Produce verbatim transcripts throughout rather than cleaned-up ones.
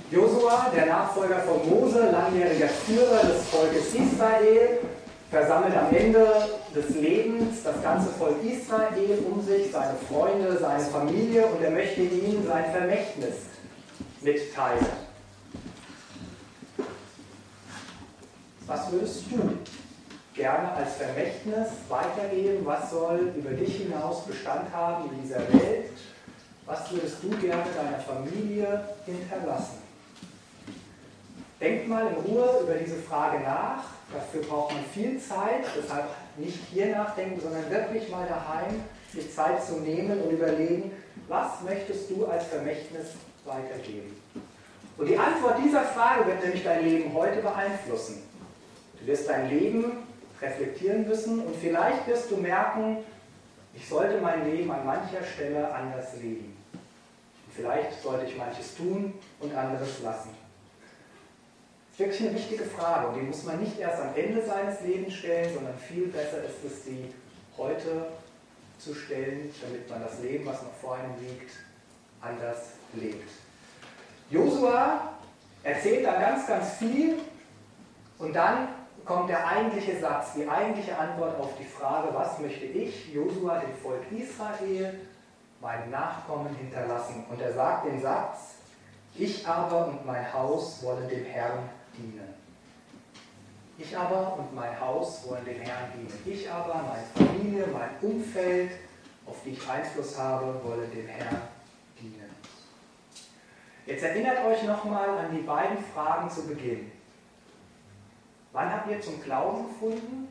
Josua, der Nachfolger von Mose, langjähriger Führer des Volkes Israel, versammelt am Ende des Lebens das ganze Volk Israel um sich, seine Freunde, seine Familie, und er möchte ihnen sein Vermächtnis mitteilen. Was würdest du gerne als Vermächtnis weitergeben? Was soll über dich hinaus Bestand haben in dieser Welt? Was würdest du gerne deiner Familie hinterlassen? Denkt mal in Ruhe über diese Frage nach. Dafür braucht man viel Zeit, deshalb nicht hier nachdenken, sondern wirklich mal daheim die Zeit zu nehmen und überlegen, was möchtest du als Vermächtnis weitergeben? Und die Antwort dieser Frage wird nämlich dein Leben heute beeinflussen. Du wirst dein Leben reflektieren müssen und vielleicht wirst du merken, ich sollte mein Leben an mancher Stelle anders leben. Und vielleicht sollte ich manches tun und anderes lassen. Das ist wirklich eine wichtige Frage und die muss man nicht erst am Ende seines Lebens stellen, sondern viel besser ist es, sie heute zu stellen, damit man das Leben, was noch vor einem liegt, anders lebt. Josua erzählt dann ganz, ganz viel und dann kommt der eigentliche Satz, die eigentliche Antwort auf die Frage, was möchte ich, Josua, dem Volk Israel, meinen Nachkommen hinterlassen. Und er sagt den Satz, ich aber und mein Haus wollen dem Herrn dienen. Ich aber und mein Haus wollen dem Herrn dienen. Ich aber, meine Familie, mein Umfeld, auf die ich Einfluss habe, wollen dem Herrn dienen. Jetzt erinnert euch nochmal an die beiden Fragen zu Beginn. Wann habt ihr zum Glauben gefunden?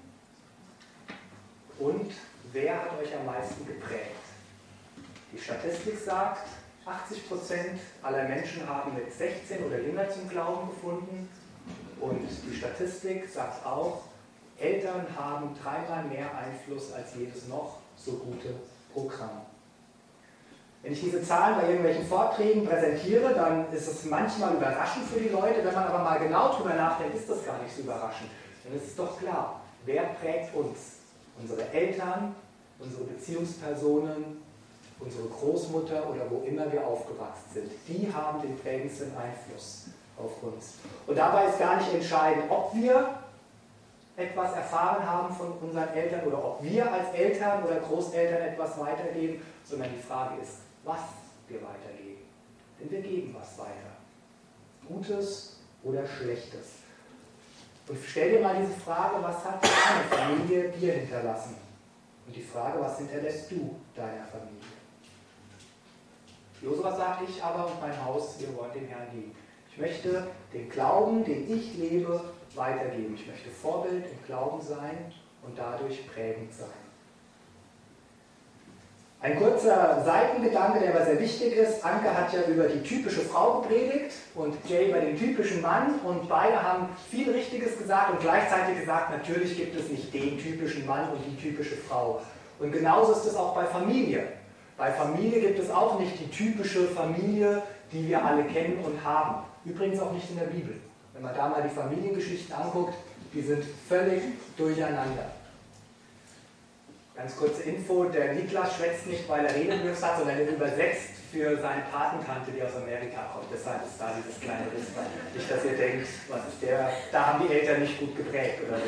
Und wer hat euch am meisten geprägt? Die Statistik sagt, achtzig Prozent aller Menschen haben mit sechzehn oder jünger zum Glauben gefunden. Und die Statistik sagt auch, Eltern haben dreimal mehr Einfluss als jedes noch so gute Programm. Wenn ich diese Zahlen bei irgendwelchen Vorträgen präsentiere, dann ist es manchmal überraschend für die Leute. Wenn man aber mal genau drüber nachdenkt, ist das gar nicht so überraschend. Dann ist es doch klar, wer prägt uns? Unsere Eltern, unsere Beziehungspersonen, unsere Großmutter oder wo immer wir aufgewachsen sind. Die haben den prägendsten Einfluss auf uns. Und dabei ist gar nicht entscheidend, ob wir etwas erfahren haben von unseren Eltern oder ob wir als Eltern oder Großeltern etwas weitergeben, sondern die Frage ist, was wir weitergeben. Denn wir geben was weiter. Gutes oder Schlechtes. Und stell dir mal diese Frage, was hat deine Familie dir hinterlassen? Und die Frage, was hinterlässt du deiner Familie? Josua sagt, ich aber und mein Haus, wir wollen dem Herrn dienen. Ich möchte den Glauben, den ich lebe, weitergeben. Ich möchte Vorbild im Glauben sein und dadurch prägend sein. Ein kurzer Seitengedanke, der aber sehr wichtig ist. Anke hat ja über die typische Frau gepredigt und Jay über den typischen Mann und beide haben viel Richtiges gesagt und gleichzeitig gesagt, natürlich gibt es nicht den typischen Mann und die typische Frau. Und genauso ist es auch bei Familie. Bei Familie gibt es auch nicht die typische Familie, die wir alle kennen und haben. Übrigens auch nicht in der Bibel. Wenn man da mal die Familiengeschichten anguckt, die sind völlig durcheinander. Ganz kurze Info, der Niklas schwätzt nicht, weil er Redewürfe hat, sondern er übersetzt für seine Patentante, die aus Amerika kommt. Deshalb ist da dieses kleine Riss. Nicht, dass ihr denkt, was ist der, da haben die Eltern nicht gut geprägt oder so.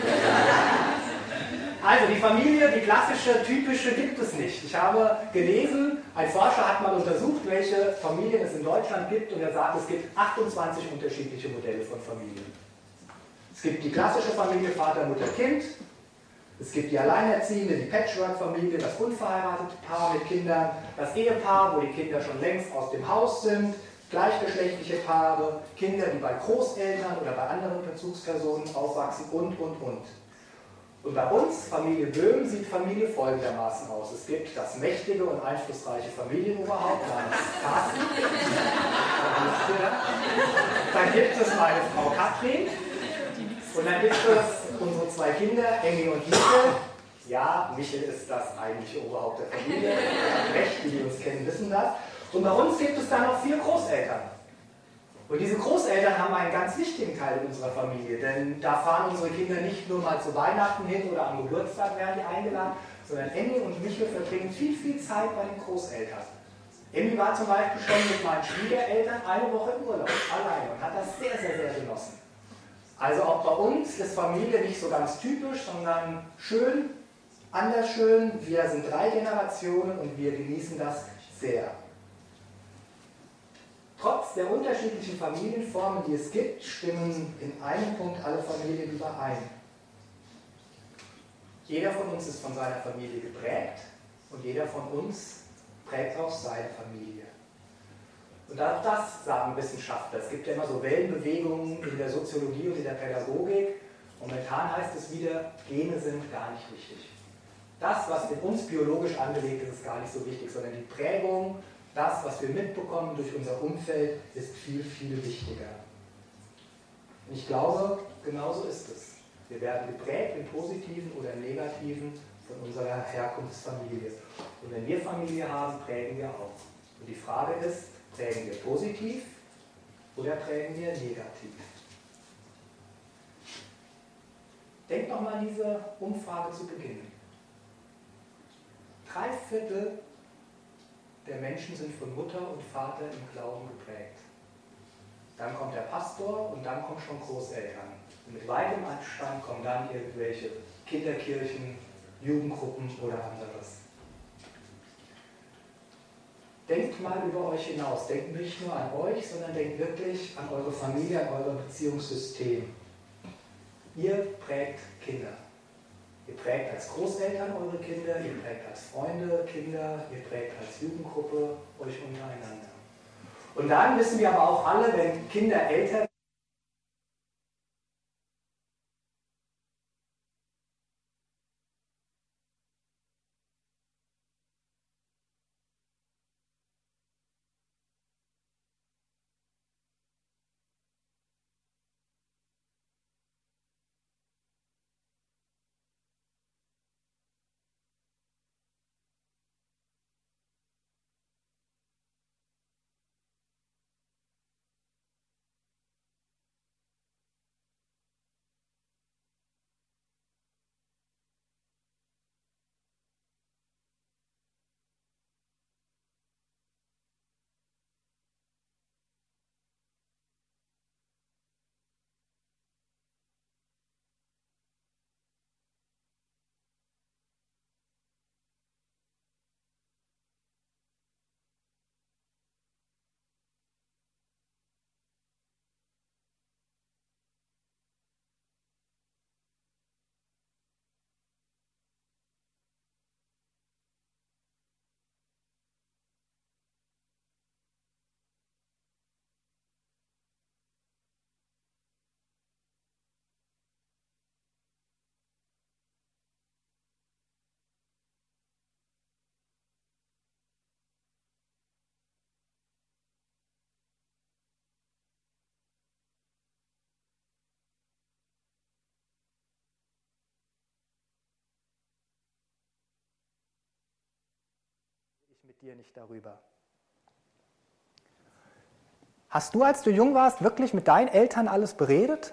Also die Familie, die klassische, typische gibt es nicht. Ich habe gelesen, ein Forscher hat mal untersucht, welche Familien es in Deutschland gibt und er sagt, es gibt achtundzwanzig unterschiedliche Modelle von Familien. Es gibt die klassische Familie, Vater, Mutter, Kind. Es gibt die Alleinerziehende, die Patchwork-Familie, das unverheiratete Paar mit Kindern, das Ehepaar, wo die Kinder schon längst aus dem Haus sind, gleichgeschlechtliche Paare, Kinder, die bei Großeltern oder bei anderen Bezugspersonen aufwachsen und, und, und. Und bei uns, Familie Böhm, sieht Familie folgendermaßen aus. Es gibt das mächtige und einflussreiche Familienoberhaupt namens Carsten. Dann gibt es meine Frau Katrin. Und dann gibt es unsere zwei Kinder, Emmy und Michel. Ja, Michel ist das eigentliche Oberhaupt der Familie. Recht, die, die uns kennen, wissen das. Und bei uns gibt es dann noch vier Großeltern. Und diese Großeltern haben einen ganz wichtigen Teil in unserer Familie, denn da fahren unsere Kinder nicht nur mal zu Weihnachten hin oder am Geburtstag werden die eingeladen, sondern Emmy und Michel verbringen viel, viel Zeit bei den Großeltern. Emmy war zum Beispiel schon mit meinen Schwiegereltern eine Woche im Urlaub, alleine, und Also auch bei uns ist Familie nicht so ganz typisch, sondern schön, anders schön. Wir sind drei Generationen und wir genießen das sehr. Trotz der unterschiedlichen Familienformen, die es gibt, stimmen in einem Punkt alle Familien überein. Jeder von uns ist von seiner Familie geprägt und jeder von uns prägt auch seine Familie. Und auch das sagen Wissenschaftler. Es gibt ja immer so Wellenbewegungen in der Soziologie und in der Pädagogik. Momentan heißt es wieder, Gene sind gar nicht wichtig. Das, was in uns biologisch angelegt ist, ist gar nicht so wichtig, sondern die Prägung, das, was wir mitbekommen durch unser Umfeld, ist viel, viel wichtiger. Und ich glaube, genauso ist es. Wir werden geprägt im Positiven oder im Negativen von unserer Herkunftsfamilie. Und wenn wir Familie haben, prägen wir auch. Und die Frage ist, prägen wir positiv oder prägen wir negativ? Denkt nochmal an diese Umfrage zu Beginn. Drei Viertel der Menschen sind von Mutter und Vater im Glauben geprägt. Dann kommt der Pastor und dann kommen schon Großeltern. Und mit weitem Abstand kommen dann irgendwelche Kinderkirchen, Jugendgruppen oder anderes. Denkt mal über euch hinaus. Denkt nicht nur an euch, sondern denkt wirklich an eure Familie, an euer Beziehungssystem. Ihr prägt Kinder. Ihr prägt als Großeltern eure Kinder, ihr prägt als Freunde Kinder, ihr prägt als Jugendgruppe euch untereinander. Und dann wissen wir aber auch alle, wenn Kinder älter mit dir nicht darüber. Hast du, als du jung warst, wirklich mit deinen Eltern alles beredet?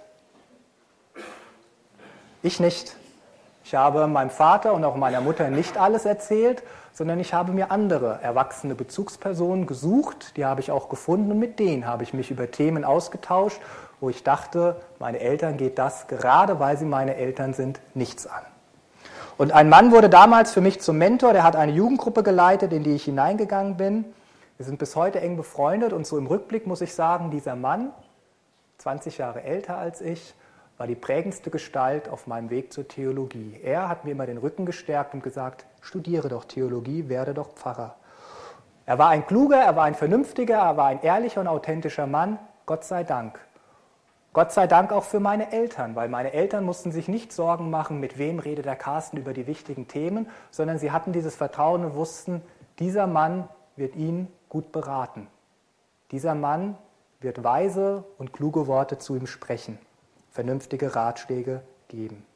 Ich nicht. Ich habe meinem Vater und auch meiner Mutter nicht alles erzählt, sondern ich habe mir andere erwachsene Bezugspersonen gesucht, die habe ich auch gefunden und mit denen habe ich mich über Themen ausgetauscht, wo ich dachte, meine Eltern geht das, gerade weil sie meine Eltern sind, nichts an. Und ein Mann wurde damals für mich zum Mentor, der hat eine Jugendgruppe geleitet, in die ich hineingegangen bin. Wir sind bis heute eng befreundet und so im Rückblick muss ich sagen, dieser Mann, zwanzig Jahre älter als ich, war die prägendste Gestalt auf meinem Weg zur Theologie. Er hat mir immer den Rücken gestärkt und gesagt, studiere doch Theologie, werde doch Pfarrer. Er war ein kluger, er war ein vernünftiger, er war ein ehrlicher und authentischer Mann, Gott sei Dank. Gott sei Dank auch für meine Eltern, weil meine Eltern mussten sich nicht Sorgen machen, mit wem redet der Carsten über die wichtigen Themen, sondern sie hatten dieses Vertrauen und wussten, dieser Mann wird ihn gut beraten. Dieser Mann wird weise und kluge Worte zu ihm sprechen, vernünftige Ratschläge geben.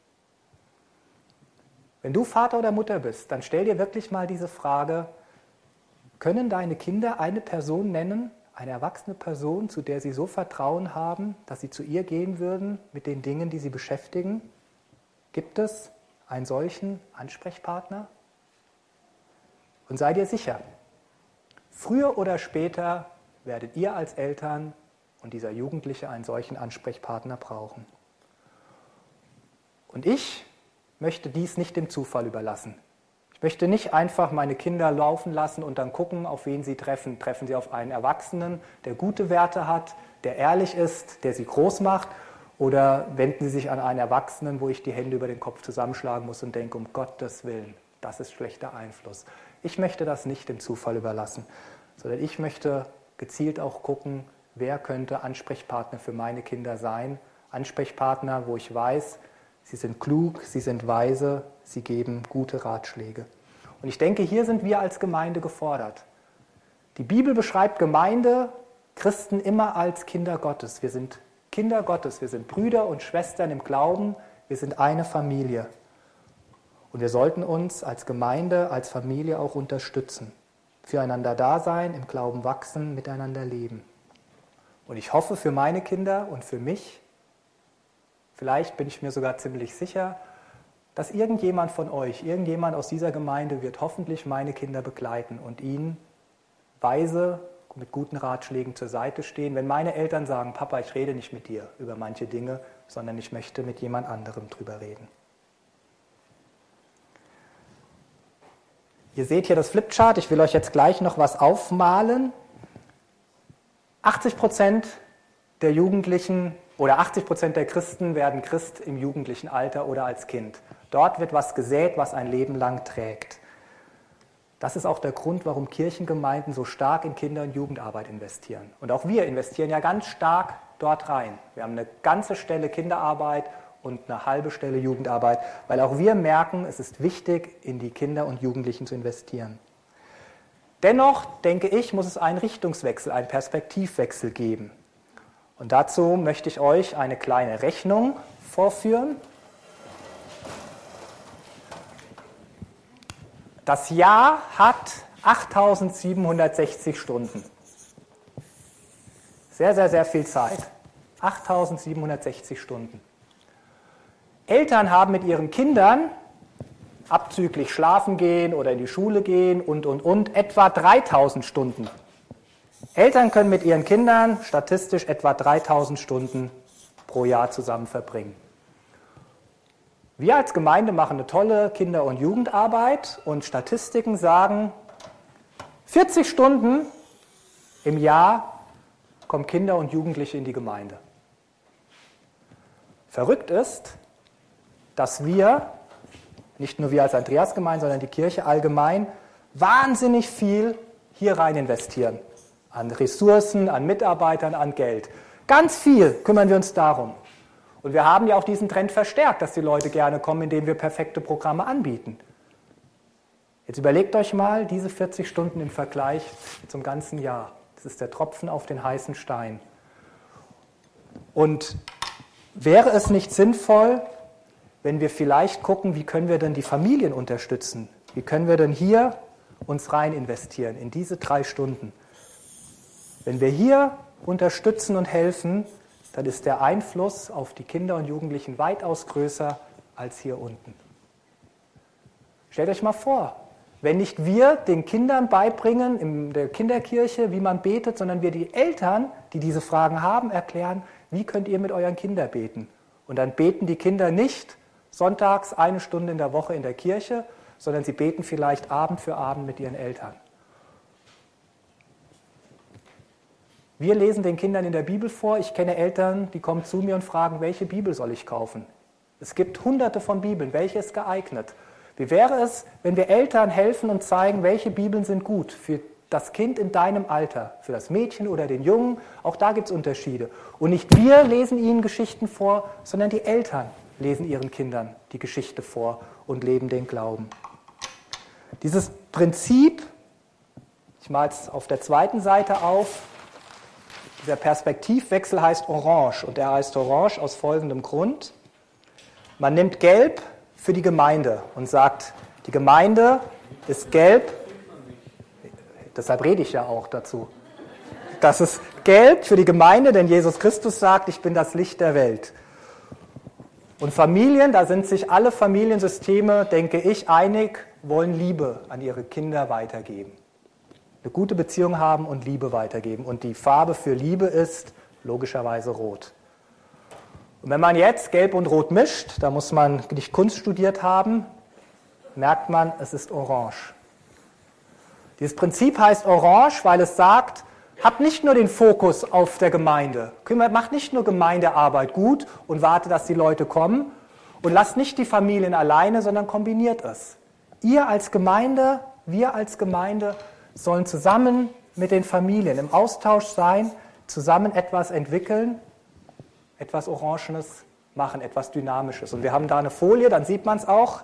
Wenn du Vater oder Mutter bist, dann stell dir wirklich mal diese Frage, können deine Kinder eine Person nennen, eine erwachsene Person, zu der sie so Vertrauen haben, dass sie zu ihr gehen würden mit den Dingen, die sie beschäftigen? Gibt es einen solchen Ansprechpartner? Und sei dir sicher, früher oder später werdet ihr als Eltern und dieser Jugendliche einen solchen Ansprechpartner brauchen. Und ich möchte dies nicht dem Zufall überlassen. Ich möchte nicht einfach meine Kinder laufen lassen und dann gucken, auf wen sie treffen. Treffen sie auf einen Erwachsenen, der gute Werte hat, der ehrlich ist, der sie groß macht, oder wenden sie sich an einen Erwachsenen, wo ich die Hände über den Kopf zusammenschlagen muss und denke, um Gottes Willen, das ist schlechter Einfluss. Ich möchte das nicht dem Zufall überlassen, sondern ich möchte gezielt auch gucken, wer könnte Ansprechpartner für meine Kinder sein. Ansprechpartner, wo ich weiß, sie sind klug, sie sind weise, sie geben gute Ratschläge. Und ich denke, hier sind wir als Gemeinde gefordert. Die Bibel beschreibt Gemeinde, Christen immer als Kinder Gottes. Wir sind Kinder Gottes, wir sind Brüder und Schwestern im Glauben, wir sind eine Familie. Und wir sollten uns als Gemeinde, als Familie auch unterstützen, füreinander da sein, im Glauben wachsen, miteinander leben. Und ich hoffe für meine Kinder und für mich, vielleicht bin ich mir sogar ziemlich sicher, dass irgendjemand von euch, irgendjemand aus dieser Gemeinde wird hoffentlich meine Kinder begleiten und ihnen weise, mit guten Ratschlägen zur Seite stehen. Wenn meine Eltern sagen, Papa, ich rede nicht mit dir über manche Dinge, sondern ich möchte mit jemand anderem drüber reden. Ihr seht hier das Flipchart, ich will euch jetzt gleich noch was aufmalen. achtzig Prozent der Jugendlichen oder achtzig Prozent der Christen werden Christ im jugendlichen Alter oder als Kind. Dort wird was gesät, was ein Leben lang trägt. Das ist auch der Grund, warum Kirchengemeinden so stark in Kinder- und Jugendarbeit investieren. Und auch wir investieren ja ganz stark dort rein. Wir haben eine ganze Stelle Kinderarbeit und eine halbe Stelle Jugendarbeit, weil auch wir merken, es ist wichtig, in die Kinder und Jugendlichen zu investieren. Dennoch, denke ich, muss es einen Richtungswechsel, einen Perspektivwechsel geben. Und dazu möchte ich euch eine kleine Rechnung vorführen. Das Jahr hat achttausendsiebenhundertsechzig Stunden. Sehr, sehr, sehr viel Zeit. achttausendsiebenhundertsechzig Stunden. Eltern haben mit ihren Kindern, abzüglich schlafen gehen oder in die Schule gehen und, und, und, etwa dreitausend Stunden. Eltern können mit ihren Kindern statistisch etwa dreitausend Stunden pro Jahr zusammen verbringen. Wir als Gemeinde machen eine tolle Kinder- und Jugendarbeit und Statistiken sagen, vierzig Stunden im Jahr kommen Kinder und Jugendliche in die Gemeinde. Verrückt ist, dass wir, nicht nur wir als Andreasgemeinde, sondern die Kirche allgemein, wahnsinnig viel hier rein investieren. An Ressourcen, an Mitarbeitern, an Geld. Ganz viel kümmern wir uns darum. Und wir haben ja auch diesen Trend verstärkt, dass die Leute gerne kommen, indem wir perfekte Programme anbieten. Jetzt überlegt euch mal diese vierzig Stunden im Vergleich zum ganzen Jahr. Das ist der Tropfen auf den heißen Stein. Und wäre es nicht sinnvoll, wenn wir vielleicht gucken, wie können wir denn die Familien unterstützen? Wie können wir denn hier uns rein investieren in diese drei Stunden? Wenn wir hier unterstützen und helfen, dann ist der Einfluss auf die Kinder und Jugendlichen weitaus größer als hier unten. Stellt euch mal vor, wenn nicht wir den Kindern beibringen in der Kinderkirche, wie man betet, sondern wir die Eltern, die diese Fragen haben, erklären, wie könnt ihr mit euren Kindern beten? Und dann beten die Kinder nicht sonntags eine Stunde in der Woche in der Kirche, sondern sie beten vielleicht Abend für Abend mit ihren Eltern. Wir lesen den Kindern in der Bibel vor. Ich kenne Eltern, die kommen zu mir und fragen, welche Bibel soll ich kaufen? Es gibt hunderte von Bibeln. Welche ist geeignet? Wie wäre es, wenn wir Eltern helfen und zeigen, welche Bibeln sind gut für das Kind in deinem Alter, für das Mädchen oder den Jungen? Auch da gibt es Unterschiede. Und nicht wir lesen ihnen Geschichten vor, sondern die Eltern lesen ihren Kindern die Geschichte vor und leben den Glauben. Dieses Prinzip, ich male es auf der zweiten Seite auf, dieser Perspektivwechsel heißt Orange und er heißt Orange aus folgendem Grund. Man nimmt Gelb für die Gemeinde und sagt, die Gemeinde ist gelb, deshalb rede ich ja auch dazu. Das ist gelb für die Gemeinde, denn Jesus Christus sagt, ich bin das Licht der Welt. Und Familien, da sind sich alle Familiensysteme, denke ich, einig, wollen Liebe an ihre Kinder weitergeben. Eine gute Beziehung haben und Liebe weitergeben. Und die Farbe für Liebe ist logischerweise rot. Und wenn man jetzt Gelb und Rot mischt, da muss man nicht Kunst studiert haben, merkt man, es ist orange. Dieses Prinzip heißt orange, weil es sagt, habt nicht nur den Fokus auf der Gemeinde, macht nicht nur Gemeindearbeit gut und wartet, dass die Leute kommen und lasst nicht die Familien alleine, sondern kombiniert es. Ihr als Gemeinde, wir als Gemeinde sollen zusammen mit den Familien im Austausch sein, zusammen etwas entwickeln, etwas Orangenes machen, etwas Dynamisches. Und wir haben da eine Folie, dann sieht man es auch.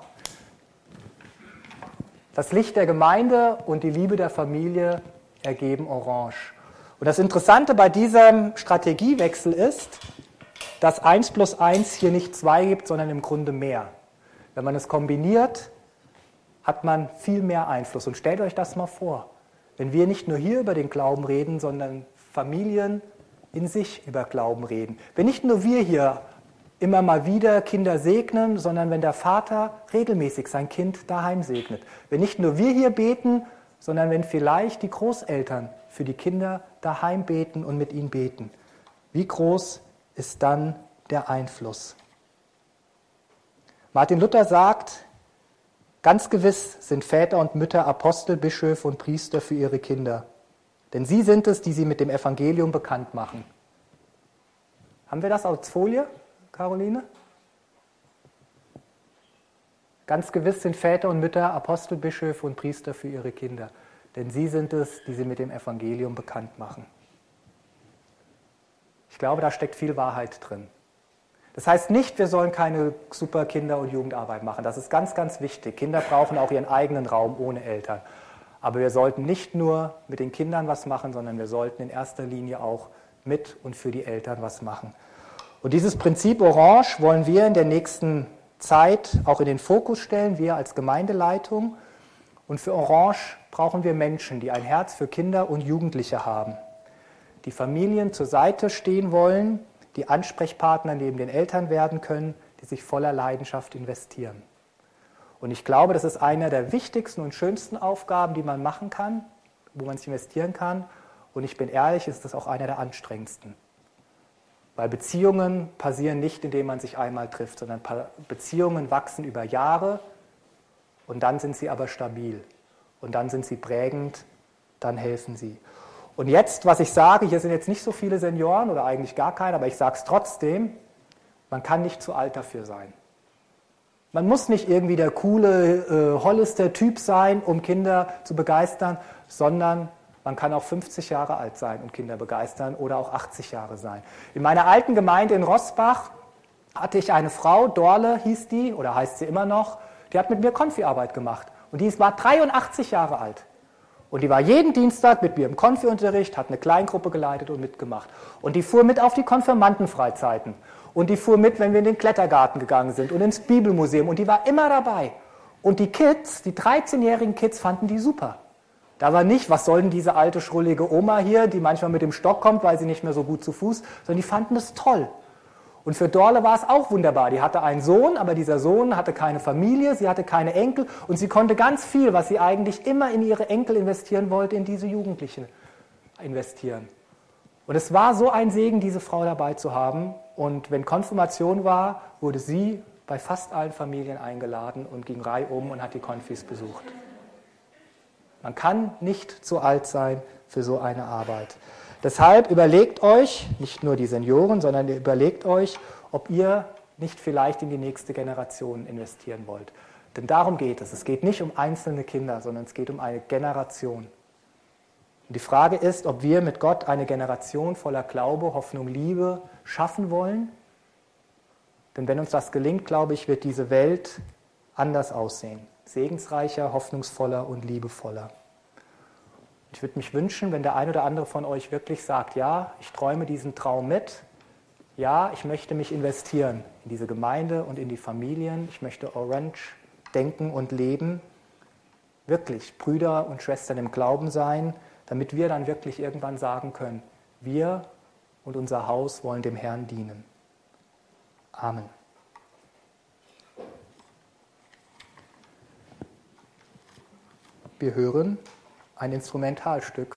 Das Licht der Gemeinde und die Liebe der Familie ergeben Orange. Und das Interessante bei diesem Strategiewechsel ist, dass eins plus eins hier nicht zwei gibt, sondern im Grunde mehr. Wenn man es kombiniert, hat man viel mehr Einfluss. Und stellt euch das mal vor, wenn wir nicht nur hier über den Glauben reden, sondern Familien in sich über Glauben reden. Wenn nicht nur wir hier immer mal wieder Kinder segnen, sondern wenn der Vater regelmäßig sein Kind daheim segnet. Wenn nicht nur wir hier beten, sondern wenn vielleicht die Großeltern für die Kinder daheim beten und mit ihnen beten. Wie groß ist dann der Einfluss? Martin Luther sagt, ganz gewiss sind Väter und Mütter Apostel, Bischöfe und Priester für ihre Kinder. Denn sie sind es, die sie mit dem Evangelium bekannt machen. Haben wir das als Folie, Caroline? Ganz gewiss sind Väter und Mütter Apostel, Bischöfe und Priester für ihre Kinder. Denn sie sind es, die sie mit dem Evangelium bekannt machen. Ich glaube, da steckt viel Wahrheit drin. Das heißt nicht, wir sollen keine super Kinder- und Jugendarbeit machen. Das ist ganz, ganz wichtig. Kinder brauchen auch ihren eigenen Raum ohne Eltern. Aber wir sollten nicht nur mit den Kindern was machen, sondern wir sollten in erster Linie auch mit und für die Eltern was machen. Und dieses Prinzip Orange wollen wir in der nächsten Zeit auch in den Fokus stellen, wir als Gemeindeleitung. Und für Orange brauchen wir Menschen, die ein Herz für Kinder und Jugendliche haben, die Familien zur Seite stehen wollen, die Ansprechpartner neben den Eltern werden können, die sich voller Leidenschaft investieren. Und ich glaube, das ist eine der wichtigsten und schönsten Aufgaben, die man machen kann, wo man sich investieren kann. Und ich bin ehrlich, ist das auch eine der anstrengendsten. Weil Beziehungen passieren nicht, indem man sich einmal trifft, sondern Beziehungen wachsen über Jahre und dann sind sie aber stabil. Und dann sind sie prägend, dann helfen sie. Und jetzt, was ich sage, hier sind jetzt nicht so viele Senioren oder eigentlich gar keine, aber ich sage es trotzdem, man kann nicht zu alt dafür sein. Man muss nicht irgendwie der coole, äh, holleste Typ sein, um Kinder zu begeistern, sondern man kann auch fünfzig Jahre alt sein und Kinder begeistern oder auch achtzig Jahre sein. In meiner alten Gemeinde in Roßbach hatte ich eine Frau, Dorle hieß die, oder heißt sie immer noch, die hat mit mir Konfi-Arbeit gemacht. Und die war dreiundachtzig Jahre alt. Und die war jeden Dienstag mit mir im Konfi-Unterricht, hat eine Kleingruppe geleitet und mitgemacht. Und die fuhr mit auf die Konfirmandenfreizeiten. Und die fuhr mit, wenn wir in den Klettergarten gegangen sind und ins Bibelmuseum. Und die war immer dabei. Und die Kids, die dreizehnjährigen Kids, fanden die super. Da war nicht, was soll denn diese alte, schrullige Oma hier, die manchmal mit dem Stock kommt, weil sie nicht mehr so gut zu Fuß, sondern die fanden es toll. Und für Dorle war es auch wunderbar. Die hatte einen Sohn, aber dieser Sohn hatte keine Familie, sie hatte keine Enkel und sie konnte ganz viel, was sie eigentlich immer in ihre Enkel investieren wollte, in diese Jugendlichen investieren. Und es war so ein Segen, diese Frau dabei zu haben. Und wenn Konfirmation war, wurde sie bei fast allen Familien eingeladen und ging reihum und hat die Konfis besucht. Man kann nicht zu alt sein für so eine Arbeit. Deshalb überlegt euch, nicht nur die Senioren, sondern überlegt euch, ob ihr nicht vielleicht in die nächste Generation investieren wollt. Denn darum geht es. Es geht nicht um einzelne Kinder, sondern es geht um eine Generation. Und die Frage ist, ob wir mit Gott eine Generation voller Glaube, Hoffnung, Liebe schaffen wollen. Denn wenn uns das gelingt, glaube ich, wird diese Welt anders aussehen. Segensreicher, hoffnungsvoller und liebevoller. Ich würde mich wünschen, wenn der ein oder andere von euch wirklich sagt, ja, ich träume diesen Traum mit, ja, ich möchte mich investieren in diese Gemeinde und in die Familien, ich möchte Orange denken und leben, wirklich Brüder und Schwestern im Glauben sein, damit wir dann wirklich irgendwann sagen können, wir und unser Haus wollen dem Herrn dienen. Amen. Wir hören ein Instrumentalstück.